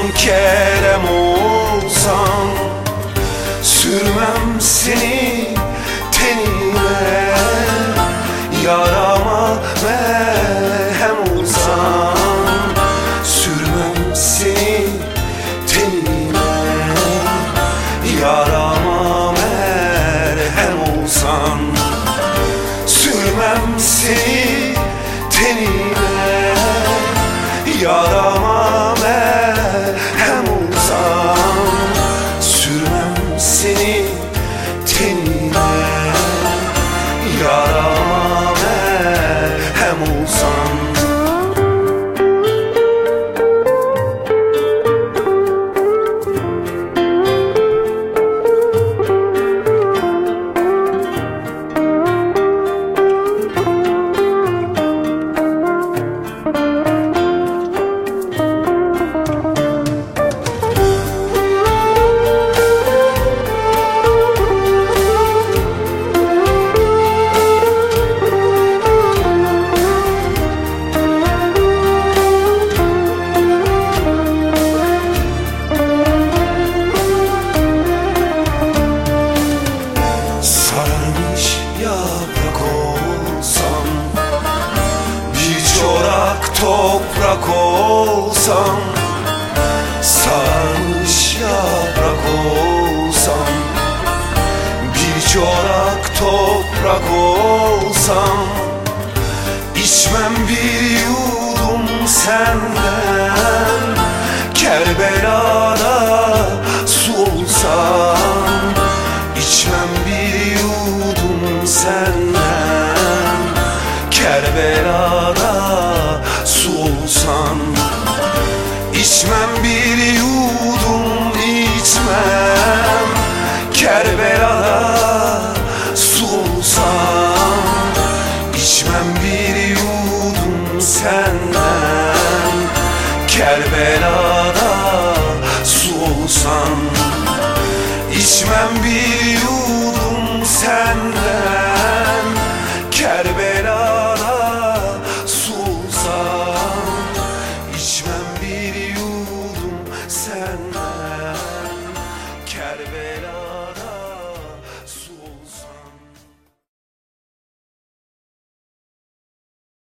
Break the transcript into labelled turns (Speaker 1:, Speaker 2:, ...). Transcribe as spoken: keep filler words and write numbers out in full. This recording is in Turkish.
Speaker 1: Kerem olsam, sürmem seni tenime, yarama merhem olsam, sürmem seni tenime, yarama merhem olsam, sürmem seni tenime, yarama merhem olsam, sürmem seni tenine, yarama merhem olsam. Sararmış yaprak olsam, bir çorak toprak olsam, sararmış yaprak olsam, bir çorak toprak olsam, içmem bir yudum senden, Kerbela'da su olsam, içmem bir yudum senden, Kerbela'da su olsam, içmem bir yudum, içmem, Kerbela'da su olsam, içmem bir yudum senden, Kerbela'da su olsam, içmem bir yudum senden, Kerbela'da su olsam, içmem bir yudum senden.